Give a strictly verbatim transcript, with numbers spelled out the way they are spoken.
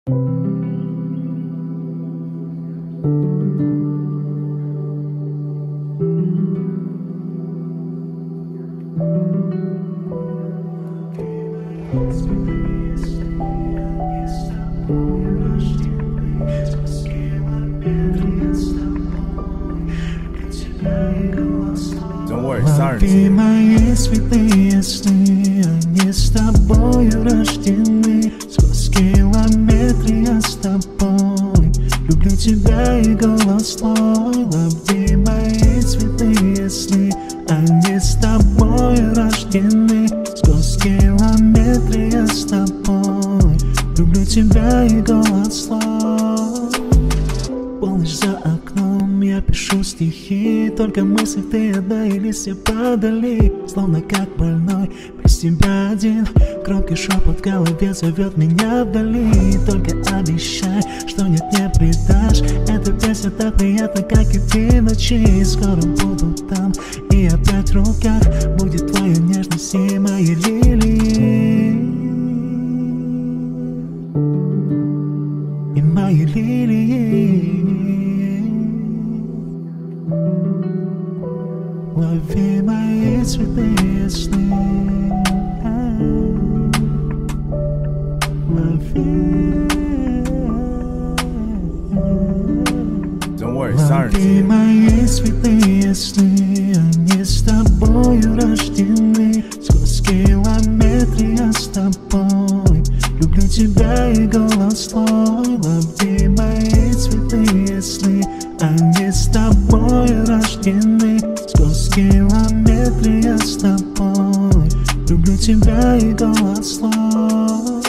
Don't worry, Лови мои святые сны, они с тобою рождены. Сквозь километры я с тобой, люблю тебя и голос твой. Лови мои святые сны, они с тобою рождены. Сквозь километры я с тобой, люблю тебя и голос твой. Полночь за окном, я пишу стихи, только мысли ты одна и листья падали. Словно как больной, без тебя один. Громкий шепот в голове зовет меня вдали. Только обещай, что нет, не предашь. Эта песня так приятна, как и ты ночи. Скоро буду там, и опять в руках будет твоя нежность и мои лилии. И мои лилии. Лови мои святые сны, лови. Лови мои святые сны, они с тобою рождены. Сквозь километры я с тобой, люблю тебя и голос твой. Лови мои святые сны, они с тобою рождены. Сквозь километры я с тобой, люблю тебя и голос твой.